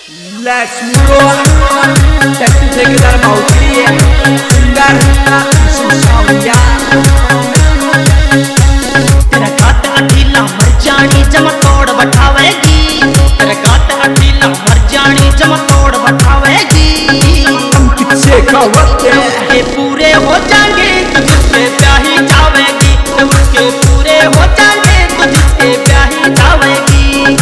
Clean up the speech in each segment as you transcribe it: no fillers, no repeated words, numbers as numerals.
Let's roll. Let's take it out of here. तेरा कात अकेला मर जानी जमा तोड़ बैठावेगी। तेरा कात अकेला मर जानी जमा तोड़ बैठावेगी। हम किससे खावते उसके पूरे हो जाएंगे तो जिससे ब्याही जावेगी। उसके पूरे हो जाएंगे तो जिससे ब्याही जावेगी।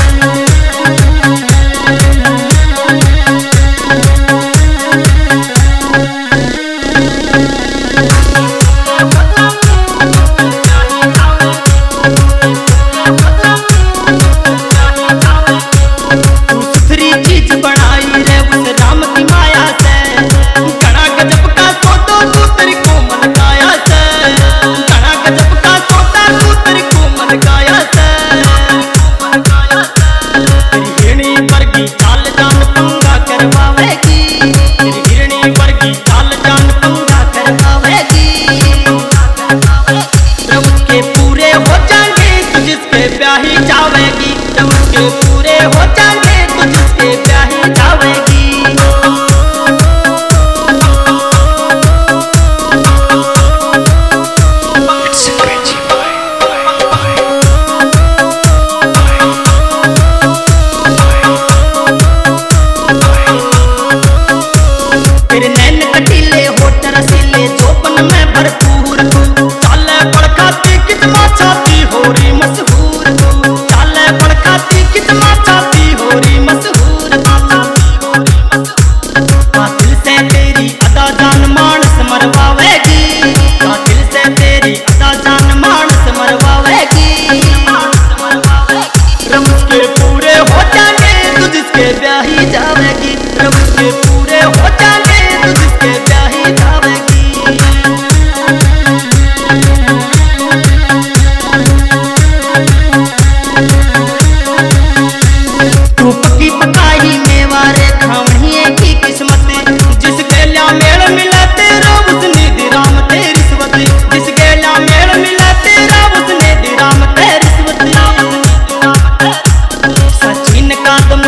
ब्याही जावेगी जब उसके पूरे हो जाएंगे तो जिसके ब्याही जावेगी। तेरे नैन कटीले होठ रसीले चौपन में भरपूर तू चाले पड़खाती कितना चाहती हो री मशहूर तू चाले पड़खाती कितना चाहती हो री मशहूर दिल से तेरी अदा जान मानस मरवावेगी। दिल से तेरी अदा जान मानस मरवावेगी। रब के पूरे हो जाएंगे तो जिसके ब्याही जावेगी। रब के पूरे हो जाएंगे तो जिसके ब्याही जावेगी। तू पक्की पकाई मेवारे खावणिए की किस्मत। जिसके लिया मेल मिला तेरा उसने दिराम तेरी रिश्वत। जिसके लिया मेल मिला तेरा उसने दिराम तेरी रिश्वत। सचिन का तुम